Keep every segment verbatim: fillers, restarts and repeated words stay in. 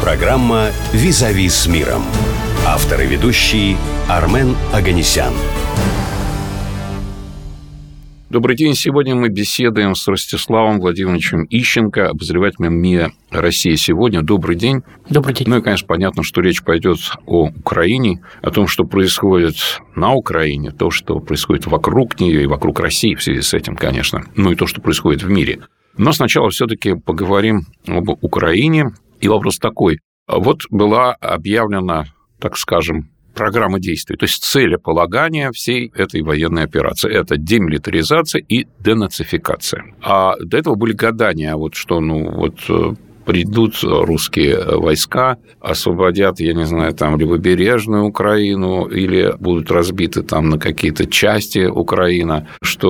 Программа «Визави с миром». Автор и ведущий Армен Оганесян. Добрый день. Сегодня мы беседуем с Ростиславом Владимировичем Ищенко, обозревателем МИА «Россия сегодня». Добрый день. Добрый день. Ну и, конечно, понятно, что речь пойдет о Украине, о том, что происходит на Украине, то, что происходит вокруг нее и вокруг России в связи с этим, конечно, ну и то, что происходит в мире. Но сначала все-таки поговорим об Украине. И вопрос такой. Вот была объявлена, так скажем, программа действий, то есть целеполагание всей этой военной операции. Это демилитаризация и денацификация. А до этого были гадания, вот что, ну, вот придут русские войска, освободят, я не знаю, там, левобережную Украину или будут разбиты там на какие-то части Украины,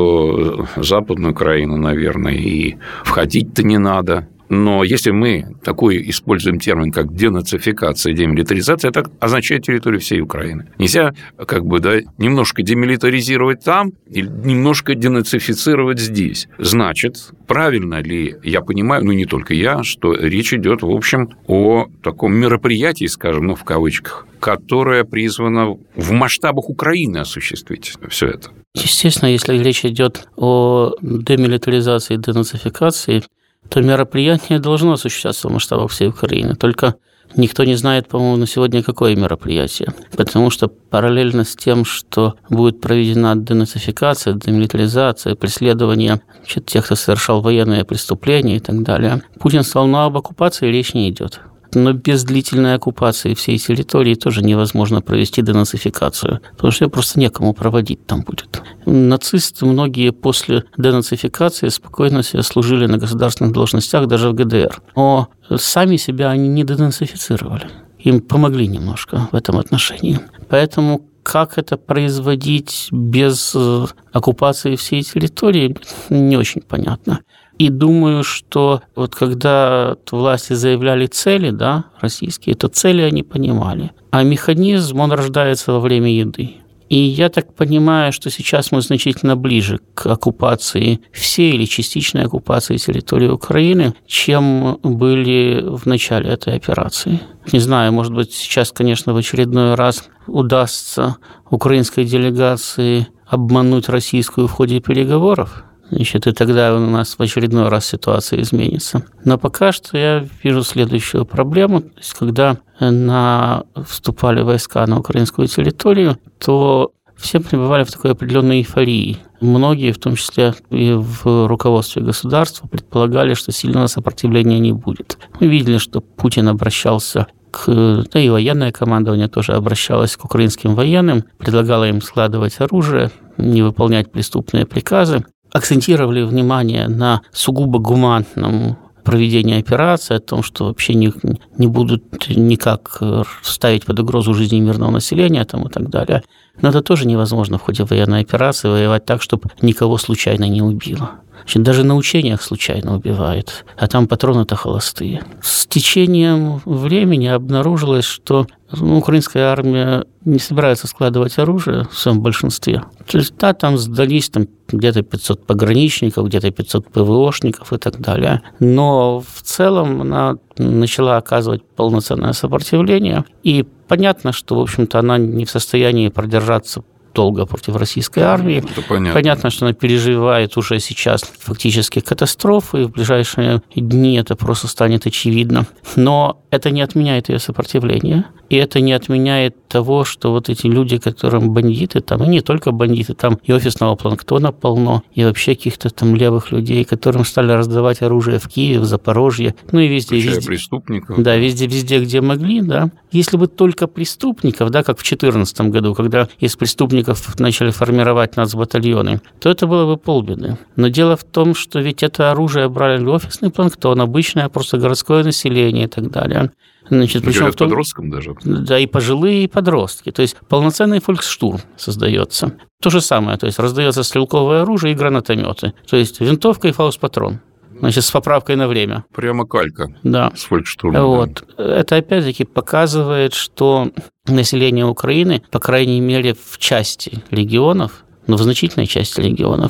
что Западную Украину, наверное, и входить-то не надо. Но если мы такой используем термин, как денацификация, демилитаризация, это означает территорию всей Украины. Нельзя как бы, да, немножко демилитаризировать там и немножко денацифицировать здесь. Значит, правильно ли я понимаю, ну не только я, что речь идет, в общем, о таком мероприятии, скажем, ну в кавычках, которое призвано в масштабах Украины осуществить все это? Естественно, если речь идет о демилитаризации и денацификации, то мероприятие должно осуществляться в масштабах всей Украины. Только никто не знает, по-моему, на сегодня, какое мероприятие. Потому что параллельно с тем, что будет проведена денацификация, демилитаризация, преследование значит, тех, кто совершал военные преступления и так далее, Путин сказал, ну об оккупации речь не идет. Но без длительной оккупации всей территории тоже невозможно провести денацификацию, потому что ее просто некому проводить там будет. Нацисты многие после денацификации спокойно себе служили на государственных должностях даже в ГДР. Но сами себя они не денацифицировали. Им помогли немножко в этом отношении. Поэтому как это производить без оккупации всей территории, не очень понятно. И думаю, что вот когда власти заявляли цели, да, российские, то цели они понимали. А механизм, он рождается во время еды. И я так понимаю, что сейчас мы значительно ближе к оккупации всей или частичной оккупации территории Украины, чем были в начале этой операции. Не знаю, может быть, сейчас, конечно, в очередной раз удастся украинской делегации обмануть российскую в ходе переговоров. Значит, и тогда у нас в очередной раз ситуация изменится. Но пока что я вижу следующую проблему. То есть, когда на... вступали войска на украинскую территорию, то все пребывали в такой определенной эйфории. Многие, в том числе и в руководстве государства, предполагали, что сильного сопротивления не будет. Мы видели, что Путин обращался к... да и военное командование тоже обращалось к украинским военным, предлагало им складывать оружие, не выполнять преступные приказы. Акцентировали внимание на сугубо гуманном проведении операции, о том, что вообще не, не будут никак ставить под угрозу жизни мирного населения там, и так далее. Но это тоже невозможно в ходе военной операции воевать так, чтобы никого случайно не убило. Значит, даже на учениях случайно убивают, а там патроны-то холостые. С течением времени обнаружилось, что ну, украинская армия не собирается складывать оружие в своем большинстве. То есть, да, там сдались там, где-то пятьсот пограничников, где-то пятьсот ПВОшников и так далее. Но в целом она начала оказывать полноценное сопротивление. И понятно, что, в общем-то, она не в состоянии продержаться долго против российской армии. Это понятно. Понятно, что она переживает уже сейчас фактически катастрофы, и в ближайшие дни это просто станет очевидно. Но это не отменяет ее сопротивление, и это не отменяет того, что вот эти люди, которым бандиты, там, и не только бандиты, там и офисного планктона полно, и вообще каких-то там левых людей, которым стали раздавать оружие в Киеве, в Запорожье, ну и везде, включая везде. преступников. Да, везде, везде, где могли, да. Если бы только преступников, да, как в две тысячи четырнадцатом году, когда из преступников начали формировать нацбатальоны, то это было бы полбеды. Но дело в том, что ведь это оружие брали офисный планктон, обычное просто городское население и так далее. Значит, причем в том, подросткам даже. Да, и пожилые, и подростки. То есть полноценный фольксштурм создается. То же самое, то есть раздается стрелковое оружие и гранатометы. То есть винтовка и фаус-патрон. Значит, с поправкой на время. Прямо калька. Да. С фольксштурмом. Вот. Да. Это опять-таки показывает, что население Украины, по крайней мере, в части регионов, но в значительной части регионов,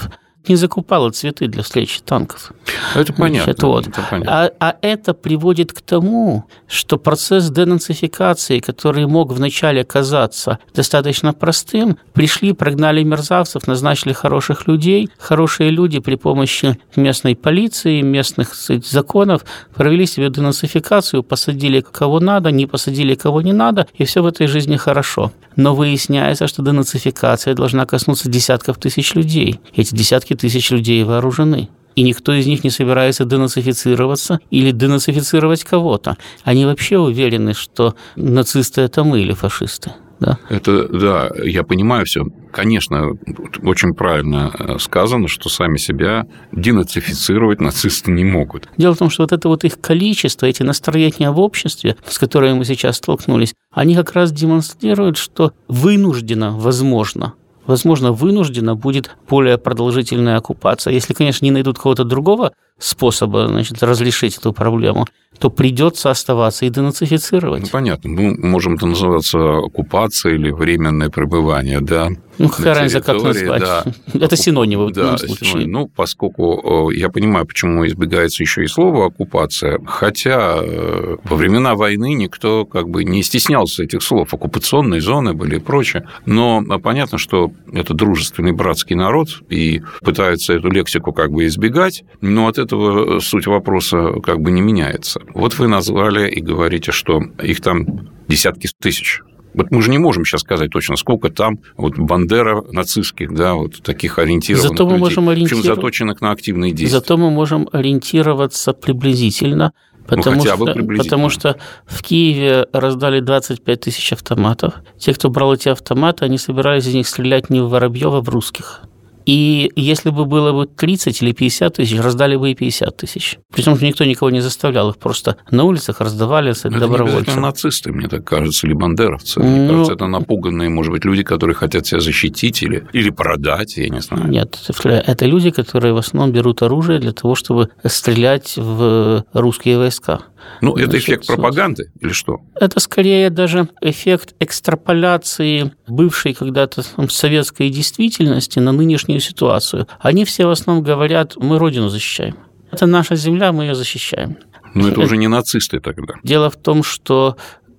не закупала цветы для встречи танков. Это понятно. Значит, вот. это понятно. А, а это приводит к тому, что процесс денацификации, который мог вначале казаться достаточно простым, пришли, прогнали мерзавцев, назначили хороших людей. Хорошие люди при помощи местной полиции, местных, кстати, законов провели себе денацификацию, посадили кого надо, не посадили кого не надо, и все в этой жизни хорошо. Но выясняется, что денацификация должна коснуться десятков тысяч людей. Эти десятки тысяч людей вооружены. И никто из них не собирается денацифицироваться или денацифицировать кого-то. Они вообще уверены, что нацисты – это мы или фашисты. Да? Это, да, я понимаю все. Конечно, очень правильно сказано, что сами себя денацифицировать нацисты не могут. Дело в том, что вот это вот их количество, эти настроения в обществе, с которыми мы сейчас столкнулись, они как раз демонстрируют, что вынужденно, возможно, возможно, вынуждена будет более продолжительная оккупация. Если, конечно, не найдут какого-то другого способа, значит, разрешить эту проблему, то придется оставаться и денацифицировать. Ну, понятно. Мы можем это называться оккупация или временное пребывание, да. Ну, какая разница, как назвать? Да. Это синонимы в да, любом случае. Синоним. Ну, поскольку я понимаю, почему избегается еще и слово оккупация, хотя во времена войны никто как бы не стеснялся этих слов. Оккупационные зоны были и прочее. Но понятно, что это дружественный братский народ, и пытаются эту лексику как бы избегать, но от этого суть вопроса как бы не меняется. Вот вы назвали и говорите, что их там десятки тысяч. Вот мы же не можем сейчас сказать точно, сколько там вот бандера нацистских, да, вот таких ориентированных Зато мы людей, можем ориентир... причем заточенных на активные действия. Зато мы можем ориентироваться приблизительно, потому, ну, хотя бы приблизительно. Что, потому что в Киеве раздали двадцать пять тысяч автоматов. Те, кто брал эти автоматы, они собирались из них стрелять не в воробьёв, а в русских. И если бы было бы тридцать или пятьдесят тысяч, раздали бы и пятьдесят тысяч. Причем никто никого не заставлял, их просто на улицах раздавали добровольцам. Это не нацисты, мне так кажется, или бандеровцы. Мне ну, кажется, это напуганные, может быть, люди, которые хотят себя защитить или, или продать, я не знаю. Нет, это люди, которые в основном берут оружие для того, чтобы стрелять в русские войска. Ну, это Значит, эффект пропаганды или что? Это скорее даже эффект экстраполяции бывшей когда-то там, советской действительности на нынешнюю ситуацию. Они все в основном говорят, мы Родину защищаем. Это наша земля, мы ее защищаем. Но это уже не нацисты тогда. Дело в том, что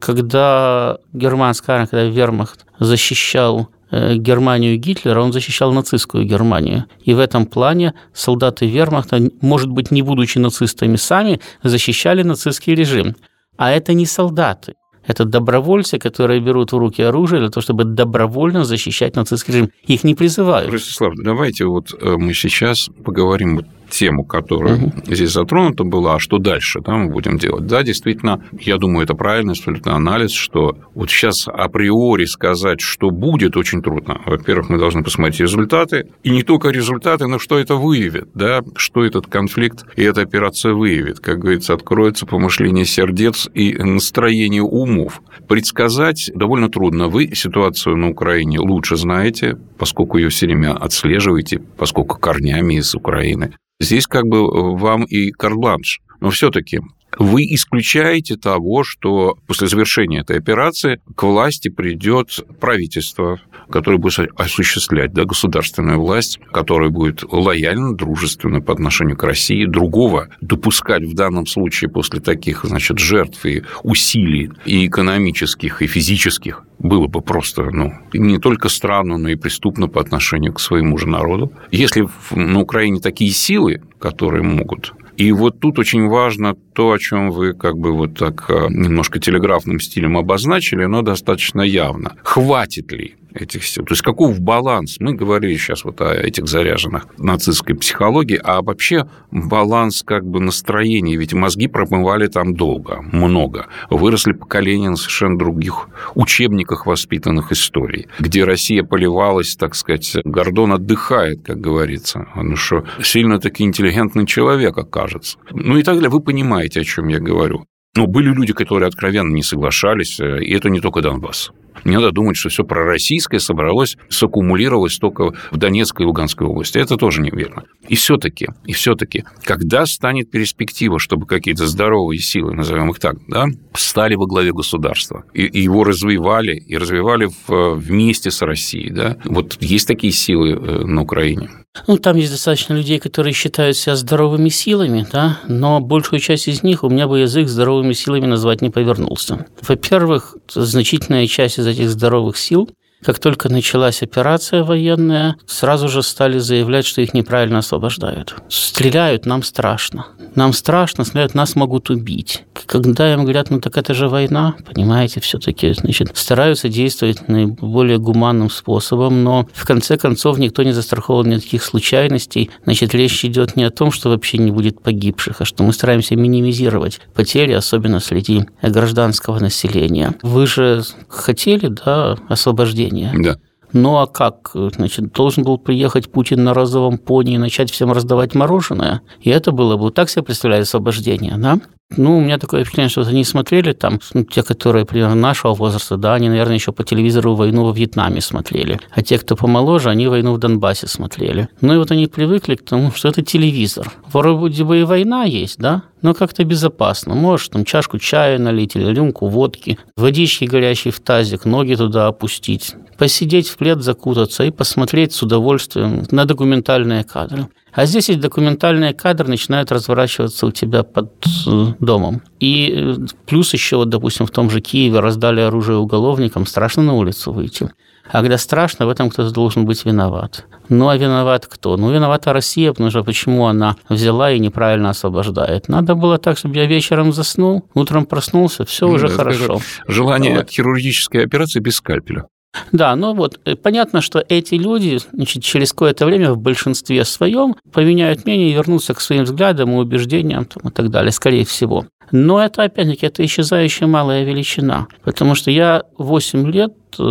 когда германская армия, когда вермахт защищал Германию Гитлера, он защищал нацистскую Германию. И в этом плане солдаты вермахта, может быть, не будучи нацистами сами, защищали нацистский режим. А это не солдаты. Это добровольцы, которые берут в руки оружие для того, чтобы добровольно защищать нацистский режим. Их не призывают. Ростислав, давайте вот мы сейчас поговорим вот тему, которая угу. здесь затронута была, а что дальше, да, мы будем делать. Да, действительно, я думаю, это правильный абсолютно анализ, что вот сейчас априори сказать, что будет, очень трудно. Во-первых, мы должны посмотреть результаты, и не только результаты, но что это выявит, да, что этот конфликт и эта операция выявит. Как говорится, откроется помышление сердец и настроение умов. Предсказать довольно трудно. Вы ситуацию на Украине лучше знаете, поскольку ее все время отслеживаете, поскольку корнями из Украины. Здесь как бы вам и карт-бланш. Но все-таки вы исключаете того, что после завершения этой операции к власти придет правительство, которое будет осуществлять, да, государственную власть, которая будет лояльна, дружественна по отношению к России. Другого допускать в данном случае после таких, значит, жертв и усилий и экономических, и физических было бы просто, ну, не только странно, но и преступно по отношению к своему же народу. Если на Украине такие силы, которые могут... И вот тут очень важно то, о чем вы как бы вот так немножко телеграфным стилем обозначили, но достаточно явно. Хватит ли этих сил? То есть каков баланс? Мы говорили сейчас вот о этих заряженных нацистской психологии, а вообще баланс как бы настроений, ведь мозги промывали там долго, много. Выросли поколения на совершенно других учебниках воспитанных историй, где Россия поливалась, так сказать, Гордон отдыхает, как говорится. Ну что, сильно-таки интеллигентный человек окажется. Ну и так далее. Вы понимаете, о чем я говорю. Но были люди, которые откровенно не соглашались, и это не только Донбасс. Не надо думать, что все пророссийское собралось, саккумулировалось только в Донецкой и Луганской области. Это тоже неверно. И все-таки, и все-таки, когда станет перспектива, чтобы какие-то здоровые силы, назовем их так, да, стали во главе государства, и, и его развивали, и развивали в, вместе с Россией, да, вот есть такие силы на Украине? Ну, там есть достаточно людей, которые считают себя здоровыми силами, да, но большую часть из них у меня бы язык здоровыми силами назвать не повернулся. Во-первых, значительная часть из этих здоровых сил, как только началась операция военная, сразу же стали заявлять, что их неправильно освобождают. Стреляют, нам страшно. Нам страшно, стреляют, нас могут убить. Когда им говорят, ну так это же война, понимаете, все-таки, значит, стараются действовать наиболее гуманным способом, но в конце концов никто не застрахован ни от таких случайностей. Значит, речь идет не о том, что вообще не будет погибших, а что мы стараемся минимизировать потери, особенно среди гражданского населения. Вы же хотели, да, освобождения? Да. Ну а как? Значит, должен был приехать Путин на розовом пони и начать всем раздавать мороженое? И это было бы, так себе представляли освобождение, да? Ну, у меня такое впечатление, что вот они смотрели там, ну, те, которые примерно нашего возраста, да, они, наверное, еще по телевизору войну во Вьетнаме смотрели. А те, кто помоложе, они войну в Донбассе смотрели. Ну и вот они привыкли к тому, что это телевизор. Вроде бы и война есть, да, но как-то безопасно. Можешь там чашку чая налить или рюмку водки, водички горячей в тазик, ноги туда опустить, посидеть в плед, закутаться и посмотреть с удовольствием на документальные кадры. А здесь эти документальные кадры начинают разворачиваться у тебя под домом. И плюс еще, вот, допустим, в том же Киеве раздали оружие уголовникам, страшно на улицу выйти. А когда страшно, в этом кто-то должен быть виноват. Ну, а виноват кто? Ну, виновата Россия, потому что почему она взяла и неправильно освобождает? Надо было так, чтобы я вечером заснул, утром проснулся, все уже да, хорошо. Желание вот. Хирургической операции без скальпеля. Да, ну вот понятно, что эти люди, значит, через какое-то время в большинстве своем поменяют мнение и вернутся к своим взглядам и убеждениям там, и так далее, скорее всего. Но это, опять-таки, это исчезающая малая величина, потому что я восемь лет,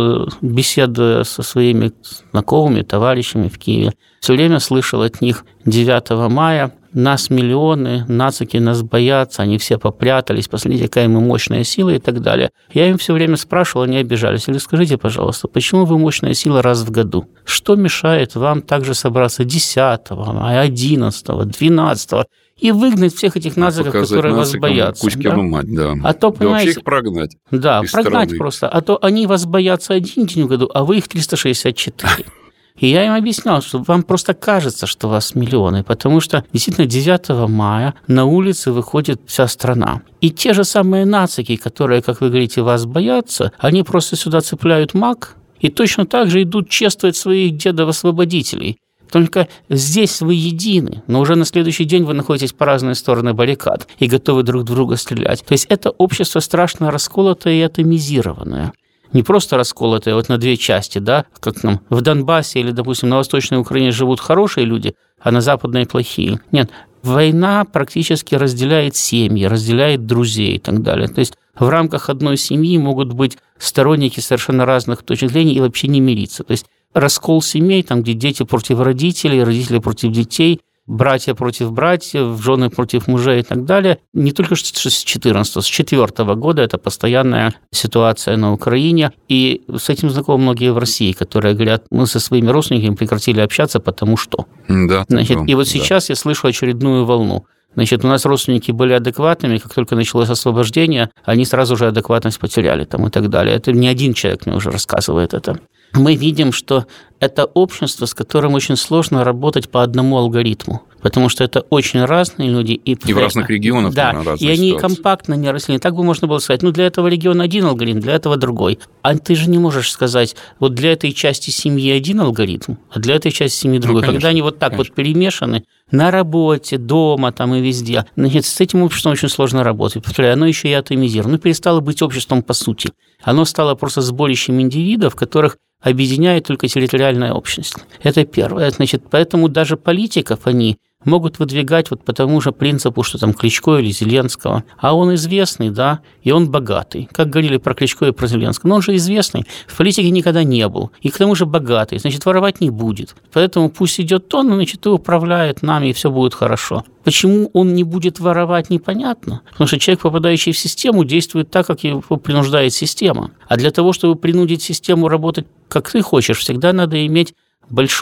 беседуя со своими знакомыми, товарищами в Киеве, все время слышал от них девятого мая: нас миллионы, нацики нас боятся, они все попрятались, посмотрите, какая мы мощная сила и так далее. Я им все время спрашивал, они обижались. Или скажите, пожалуйста, почему вы мощная сила раз в году? Что мешает вам также собраться десятого мая, одиннадцатого, двенадцатого и выгнать всех этих нациков, которые вас боятся? Кузькину мать, да. А то, да вообще их прогнать. Да, прогнать страны. Просто. А то они вас боятся один день в году, а вы их триста шестьдесят четыре. И я им объяснял, что вам просто кажется, что вас миллионы, потому что действительно девятого мая на улицы выходит вся страна. И те же самые нацики, которые, как вы говорите, вас боятся, они просто сюда цепляют мак и точно так же идут чествовать своих дедов-освободителей. Только здесь вы едины, но уже на следующий день вы находитесь по разные стороны баррикад и готовы друг в друга стрелять. То есть это общество страшно расколотое и атомизированное. Не просто расколотые вот на две части, да, как нам в Донбассе или, допустим, на Восточной Украине живут хорошие люди, а на Западной плохие. Нет, война практически разделяет семьи, разделяет друзей и так далее. То есть в рамках одной семьи могут быть сторонники совершенно разных точек зрения и вообще не мириться. То есть раскол семей, там, где дети против родителей, родители против детей, братья против братьев, жены против мужей и так далее. Не только с четырнадцатого, с четвёртого года это постоянная ситуация на Украине. И с этим знакомы многие в России, которые говорят, мы со своими родственниками прекратили общаться, потому что. Да, Значит, и вот да. сейчас я слышу очередную волну. Значит, у нас родственники были адекватными, как только началось освобождение, они сразу же адекватность потеряли там, и так далее. Это не один человек мне уже рассказывает это. Мы видим, что это общество, с которым очень сложно работать по одному алгоритму, потому что это очень разные люди. И, и в разных регионах. Да, разные и они ситуации. компактно не росли. Так бы можно было сказать, ну, для этого региона один алгоритм, для этого другой. А ты же не можешь сказать, вот для этой части семьи один алгоритм, а для этой части семьи другой. Ну, конечно, когда они вот так конечно. вот перемешаны на работе, дома там и везде, значит, с этим обществом очень сложно работать. Повторяю, оно еще и атомизировано. Оно перестало быть обществом по сути. Оно стало просто сборищем индивидов, которых объединяет только территориальная общность. Это первое. Значит, поэтому даже политиков они могут выдвигать вот по тому же принципу, что там Кличко или Зеленского. А он известный, да, и он богатый. Как говорили про Кличко и про Зеленского. Но он же известный, в политике никогда не был. И к тому же богатый, значит, воровать не будет. Поэтому пусть идет он, значит, и управляет нами, и все будет хорошо. Почему он не будет воровать, непонятно. Потому что человек, попадающий в систему, действует так, как его принуждает система. А для того, чтобы принудить систему работать, как ты хочешь, всегда надо иметь большой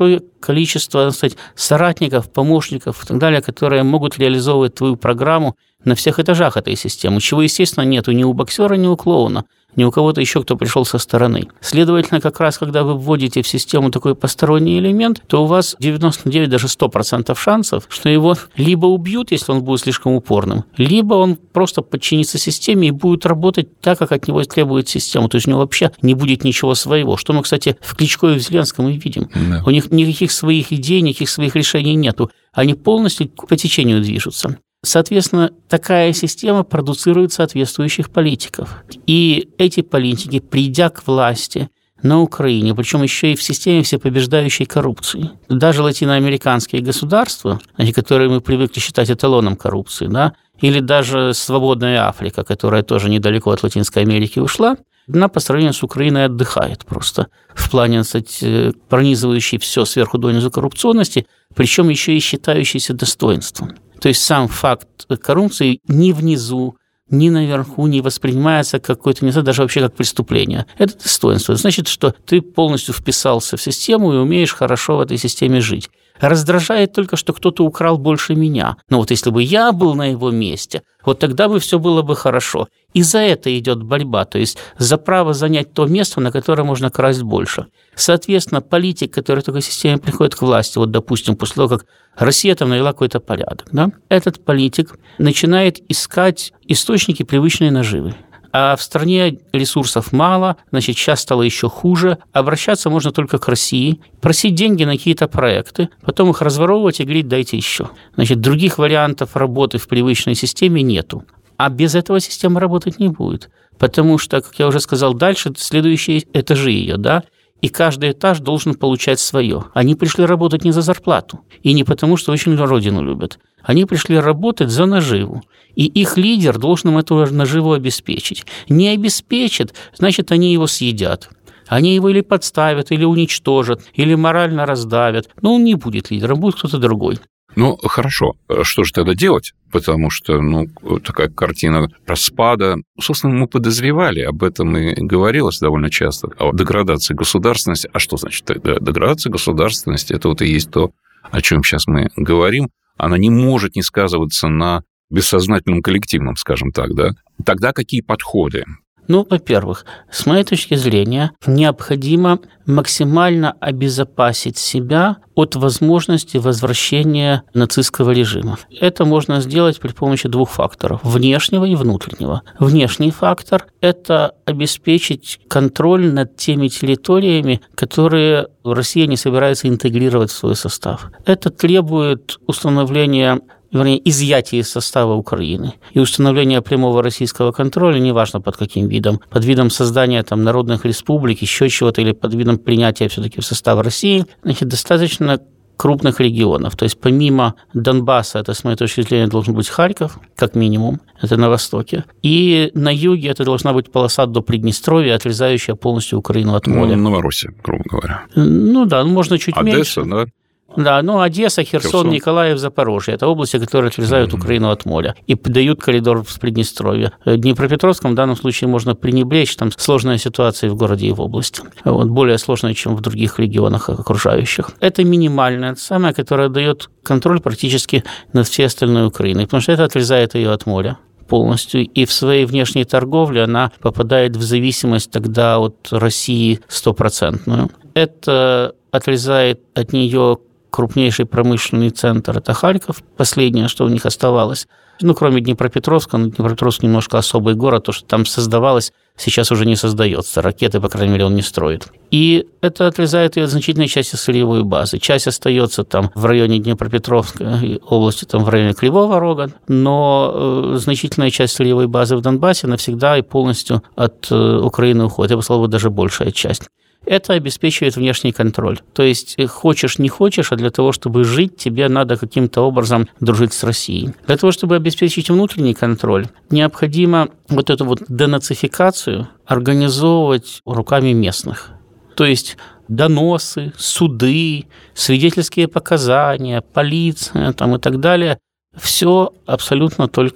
количество, так сказать, соратников, помощников и так далее, которые могут реализовывать твою программу на всех этажах этой системы, чего, естественно, нету ни у боксера, ни у клоуна, ни у кого-то еще, кто пришел со стороны. Следовательно, как раз, когда вы вводите в систему такой посторонний элемент, то у вас девяносто девять, даже сто процентов шансов, что его либо убьют, если он будет слишком упорным, либо он просто подчинится системе и будет работать так, как от него требует система. То есть у него вообще не будет ничего своего, что мы, кстати, в Кличко и в Зеленском и видим. Да. У них никаких своих идей, никаких своих решений нету. Они полностью по течению движутся. Соответственно, такая система продуцирует соответствующих политиков. И эти политики, придя к власти на Украине, причем еще и в системе всепобеждающей коррупции, даже латиноамериканские государства, которые мы привыкли считать эталоном коррупции, да, или даже свободная Африка, которая тоже недалеко от Латинской Америки ушла, она по сравнению с Украиной отдыхает просто в плане, кстати, пронизывающей все сверху донизу коррупционности, причем еще и считающейся достоинством. То есть сам факт коррупции ни внизу, ни наверху не воспринимается как какое-то, не знаю, даже вообще как преступление. Это достоинство. Это значит, что ты полностью вписался в систему и умеешь хорошо в этой системе жить. Раздражает только, что кто-то украл больше меня. Но вот если бы я был на его месте, вот тогда бы все было бы хорошо. И за это идет борьба, то есть за право занять то место, на которое можно красть больше. Соответственно, политик, который в такой системе приходит к власти, вот, допустим, после того, как Россия там навела какой-то порядок, да, этот политик начинает искать источники привычной наживы. А в стране ресурсов мало, значит, сейчас стало еще хуже. Обращаться можно только к России, просить деньги на какие-то проекты, потом их разворовывать и говорить «дайте еще». Значит, других вариантов работы в привычной системе нету. А без этого система работать не будет. Потому что, как я уже сказал, дальше следующие этажи ее, да, и каждый этаж должен получать свое. Они пришли работать не за зарплату, и не потому, что очень родину любят. Они пришли работать за наживу, и их лидер должен им эту наживу обеспечить. Не обеспечит, значит, они его съедят. Они его или подставят, или уничтожат, или морально раздавят. Но он не будет лидером, будет кто-то другой. Ну, хорошо. Что же тогда делать? Потому что, ну, такая картина распада. Собственно, мы подозревали, об этом и говорилось довольно часто, о деградации государственности. А что значит деградация государственности? Это вот и есть то, о чем сейчас мы говорим. Она не может не сказываться на бессознательном коллективном, скажем так, да? Тогда какие подходы? Ну, во-первых, с моей точки зрения, необходимо максимально обезопасить себя от возможности возвращения нацистского режима. Это можно сделать при помощи двух факторов – внешнего и внутреннего. Внешний фактор – это обеспечить контроль над теми территориями, которые Россия не собирается интегрировать в свой состав. Это требует установления вернее, изъятие из состава Украины и установление прямого российского контроля, неважно под каким видом, под видом создания там, народных республик, еще чего-то, или под видом принятия все-таки в состав России, значит, достаточно крупных регионов. То есть помимо Донбасса, это, с моей точки зрения, должен быть Харьков, как минимум, это на востоке. И на юге это должна быть полоса до Приднестровья, отрезающая полностью Украину от моря. Ну, Новороссия, грубо говоря. Ну да, можно чуть Одесса, меньше. да? Да, ну Одесса, Херсон, Херсон, Николаев, Запорожье – это области, которые отрезают mm-hmm. Украину от моря и дают коридор в Приднестровье. В Днепропетровском в данном случае можно пренебречь, там сложная ситуация в городе и в области, вот, более сложная, чем в других регионах окружающих. Это минимальное, это самое, которое дает контроль практически над всей остальной Украиной, потому что это отрезает ее от моря полностью, и в своей внешней торговле она попадает в зависимость тогда от России стопроцентную. Это отрезает от нее крупнейший промышленный центр – это Харьков, последнее, что у них оставалось. Ну, кроме Днепропетровска, но Днепропетровск немножко особый город, то, что там создавалось, сейчас уже не создается. Ракеты, по крайней мере, он не строит. И это отрезает ее от значительной части сырьевой базы. Часть остается там в районе Днепропетровской области, там в районе Кривого Рога, но значительная часть сырьевой базы в Донбассе навсегда и полностью от Украины уходит. Я бы сказал, даже большая часть. Это обеспечивает внешний контроль. То есть, хочешь, не хочешь, а для того, чтобы жить, тебе надо каким-то образом дружить с Россией. Для того, чтобы обеспечить внутренний контроль, необходимо вот эту вот денацификацию организовывать руками местных. То есть, доносы, суды, свидетельские показания, полиция там, и так далее. Все абсолютно только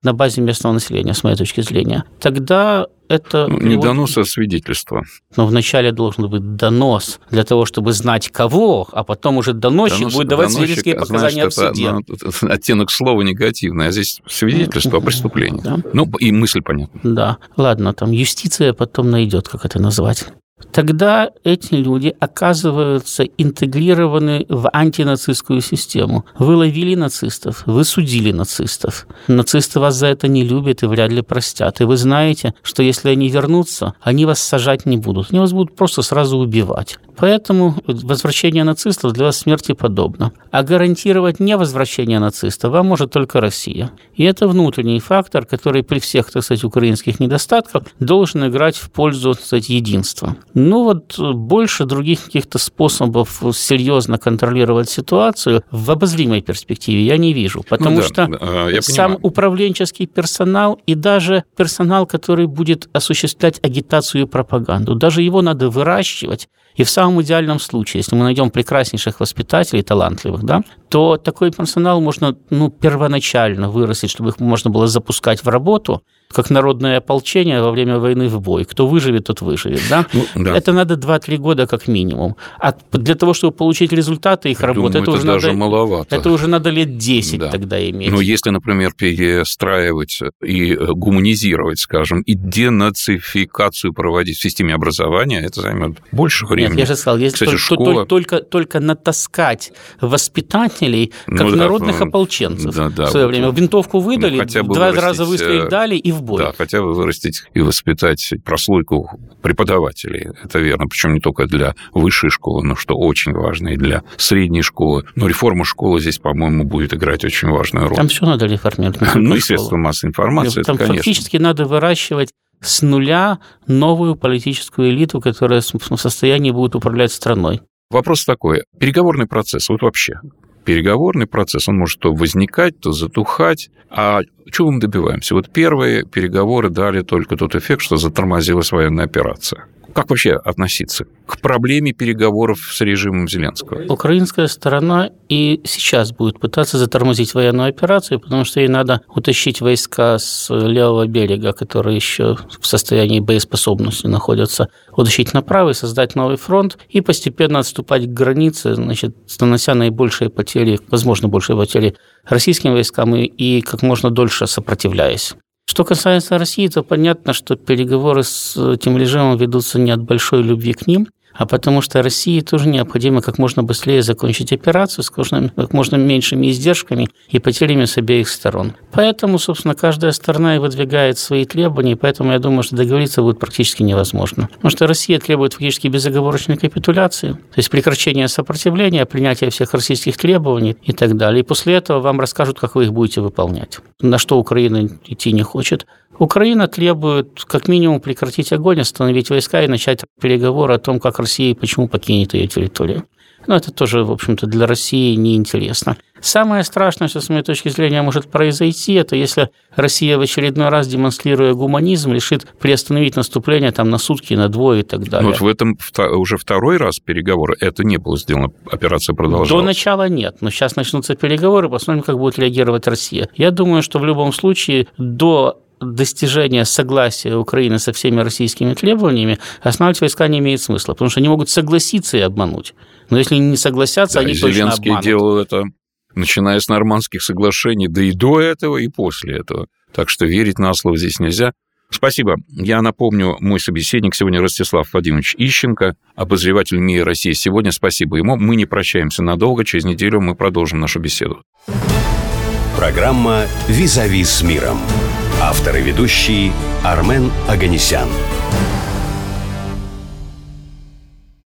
на базе местного населения, с моей точки зрения, тогда это... Ну, не донос, а свидетельство. Но вначале должен быть донос для того, чтобы знать кого, а потом уже доносчик донос, будет давать свидетельские показания в суде. Ну, оттенок слова негативный, а здесь свидетельство о преступлении. Да. Ну, и мысль понятна. Да. Ладно, там юстиция потом найдет, как это назвать. Тогда эти люди оказываются интегрированы в антинацистскую систему. Вы ловили нацистов, вы судили нацистов. Нацисты вас за это не любят и вряд ли простят. И вы знаете, что если они вернутся, они вас сажать не будут. Они вас будут просто сразу убивать. Поэтому возвращение нацистов для вас смерти подобно. А гарантировать невозвращение нацистов вам может только Россия. И это внутренний фактор, который при всех, так сказать, украинских недостатках должен играть в пользу, так сказать, единства. Ну вот больше других каких-то способов серьезно контролировать ситуацию в обозримой перспективе я не вижу, потому ну, да, что да, сам понимаю. Управленческий персонал и даже персонал, который будет осуществлять агитацию и пропаганду, даже его надо выращивать. И в самом идеальном случае, если мы найдем прекраснейших воспитателей, талантливых, да, то такой персонал можно ну, первоначально вырастить, чтобы их можно было запускать в работу, как народное ополчение во время войны в бой. Кто выживет, тот выживет. Да? Ну, да. Это надо два-три года как минимум. А для того, чтобы получить результаты их работы, это, это, уже даже надо, маловато. Это уже надо лет десять да. тогда иметь. Но если, например, перестраивать и гуманизировать, скажем, и денацификацию проводить в системе образования, это займет больше времени. Нет, я же сказал, если Кстати, только, школа... только, только натаскать воспитателей, как ну, народных да, ополченцев да, да, в свое вот, время. Винтовку выдали, ну, два раза выстрелить дали и в бой. Да, хотя бы вырастить и воспитать прослойку преподавателей. Это верно. Причем не только для высшей школы, но что очень важно, и для средней школы. Но реформа школы здесь, по-моему, будет играть очень важную роль. Там все надо реформировать. Ну и средства массовой информации. Там это, фактически надо выращивать с нуля новую политическую элиту, которая в состоянии будет управлять страной. Вопрос такой. Переговорный процесс, вот вообще. Переговорный процесс, он может то возникать, то затухать. А чего мы добиваемся? Вот первые переговоры дали только тот эффект, что затормозилась военная операция. Как вообще относиться к проблеме переговоров с режимом Зеленского? Украинская сторона и сейчас будет пытаться затормозить военную операцию, потому что ей надо утащить войска с левого берега, которые еще в состоянии боеспособности находятся, утащить направо и создать новый фронт, и постепенно отступать к границе, значит, нанося наибольшие потери, возможно, большие потери российским войскам и, и как можно дольше сопротивляясь. Что касается России, то понятно, что переговоры с этим режимом ведутся не от большой любви к ним, а потому что России тоже необходимо как можно быстрее закончить операцию с как можно меньшими издержками и потерями с обеих сторон. Поэтому, собственно, каждая сторона и выдвигает свои требования, поэтому я думаю, что договориться будет практически невозможно. Потому что Россия требует фактически безоговорочной капитуляции, то есть прекращения сопротивления, принятия всех российских требований и так далее. И после этого вам расскажут, как вы их будете выполнять. На что Украина идти не хочет. Украина требует как минимум прекратить огонь, остановить войска и начать переговоры о том, как Россия и почему покинет ее территорию. Но это тоже, в общем-то, для России неинтересно. Самое страшное, что с моей точки зрения может произойти, это если Россия в очередной раз, демонстрируя гуманизм, решит приостановить наступление там, на сутки, на двое и так далее. Вот в этом уже второй раз переговоры, это не было сделано, операция продолжалась. До начала нет, но сейчас начнутся переговоры, посмотрим, как будет реагировать Россия. Я думаю, что в любом случае до достижения согласия Украины со всеми российскими требованиями останавливать войска не имеет смысла, потому что они могут согласиться и обмануть. Но если не согласятся, да, они точно обманут. Зеленский делал это, начиная с нормандских соглашений, да и до этого, и после этого. Так что верить на слово здесь нельзя. Спасибо. Я напомню, мой собеседник сегодня Ростислав Владимирович Ищенко, обозреватель МИА России сегодня. Спасибо ему. Мы не прощаемся надолго. Через неделю мы продолжим нашу беседу. Программа «Визави с миром». Автор и ведущий Армен Оганесян.